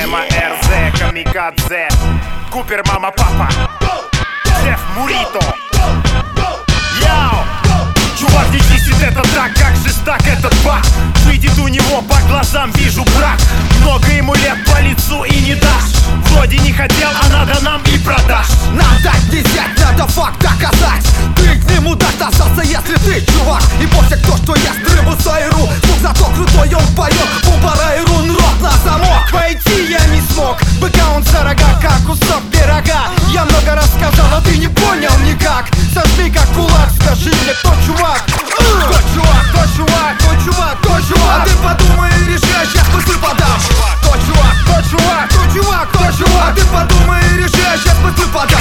Немо РЗ, Камикадзе, Купер, мама, папа, Шеф Мурито. Яу! Чувак не чистит это так, как же так этот баг. Выйдет у него по глазам, вижу брак. Много ему лет, по лицу и не дашь. Вроде не хотел, а надо нам и продашь. Нам дать не взять, надо факт доказать. Ты к нему достался, если ты чувак. И пофиг то, что ест рыбу сайру. Звук зато крутой, он поет бумбара и рун, рот на замок. Войти я не смог, быка он за рога, как кусок пирога. Я много рассказал, а ты не понял никак. Сожми как кулак, скажи мне, кто чувак? Кто чувак, кто чувак, кто чувак, кто чувак? А ты подумай и решай, сейчас мысли подам. Кто чувак, кто чувак, кто чувак, кто чувак? А ты подумай и решай, сейчас мысли подам.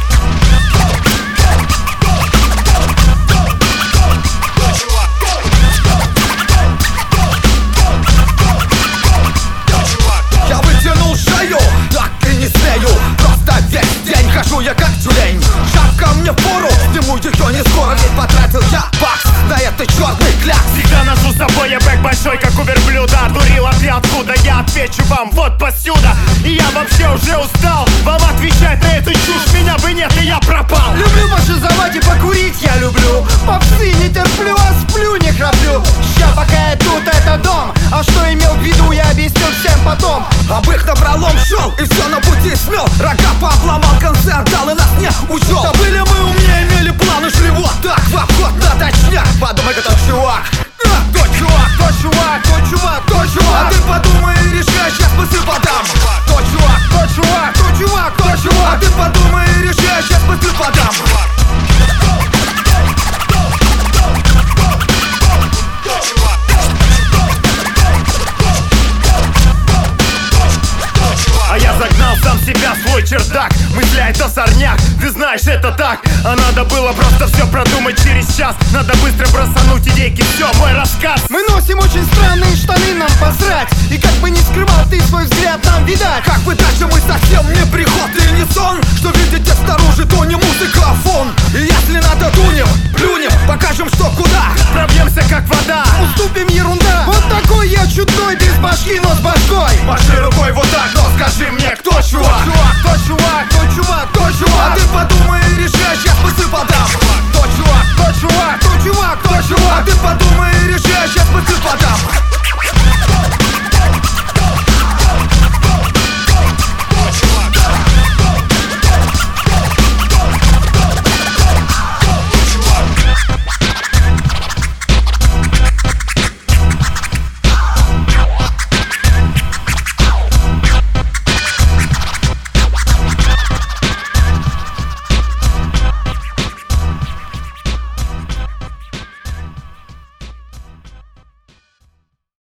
Я вытянул шею, так и не смею. Просто весь день хожу я как тюлень. Шапка мне впору, сниму ее не скоро. Ведь потратил я бакс на этот черный кляк. Всегда ношу с собой я бэк большой, как у верблюда. Дурила ты откуда, я отвечу вам вот посюда. И я вообще уже устал вам отвечать на эту чушь. Меня бы нет, и я пропал. Люблю ваши заводи, покурить я люблю. Попсы не терплю, а сплю, не храплю. Ща пока я тут, это дом. А что имел в виду, я объясню всем потом. Об их напролом шел и все на пути смел. Рога пообломал, концерт дал и нас не учел. Да были мы умнее, имели планы, шли вот так в обход на точняк. Подумай, кто чувак. Кто чувак, кто чувак, кто чувак, кто чувак? А ты подумай и решай, сейчас мысли подам. Кто чувак, кто чувак, кто чувак, кто чувак? А ты подумай и решай, сейчас мысли подам. А я загнал сам себя в свой чердак. Мысля это сорняк, ты знаешь это так. А надо было просто все продумать через час. Надо быстро бросануть идейки, все, мой рассказ. Мы носим очень странные штаны, нам посрать. И как бы не скрывал ты свой взгляд, нам видать. Как бы дальше мы совсем не приход и не сон. Что видите снаружи, то не музыка, а фон. И если надо, дунем, плюнем, покажем, что куда. Пробьемся как вода, уступим, ерунда. Вот такой я чудной, без башки, но с башкой. маши рукой вот так, но скажи мне, кто чувак? Кто чувак, кто чувак, кто чувак? А ты подумай и решай, сейчас мысли подам. Кто чувак, кто чувак, кто чувак, кто чувак? А ты подумай и решай, сейчас мысли подам.